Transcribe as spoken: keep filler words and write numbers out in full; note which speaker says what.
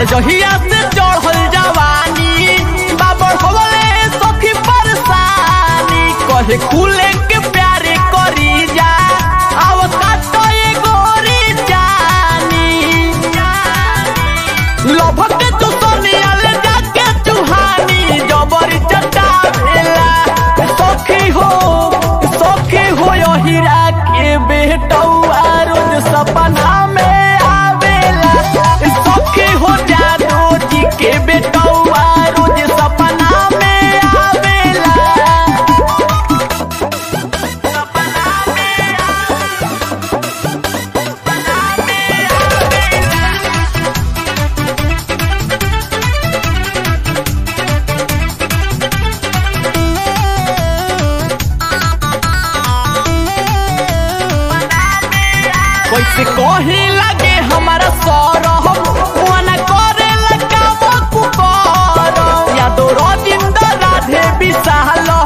Speaker 1: जहिया से चढ़ल जवानी बाबर होले सखी परेशानी कहे खुले के प्यारे करी जा आव काटो ये गोरी जानी लभक तू सोनिया ले जाके चुहानी जबरी चटा भेला सखी हो सखी हो यो हीरा के बेटौआ रोज सपना में आवेला सखी हो जादू जी के बेटौआ रोज सपना में आवेला सपना में कैसे कही लगे हमारा सौरभ मना करे लगा कुकर यादो रजिंदर राधे विशाल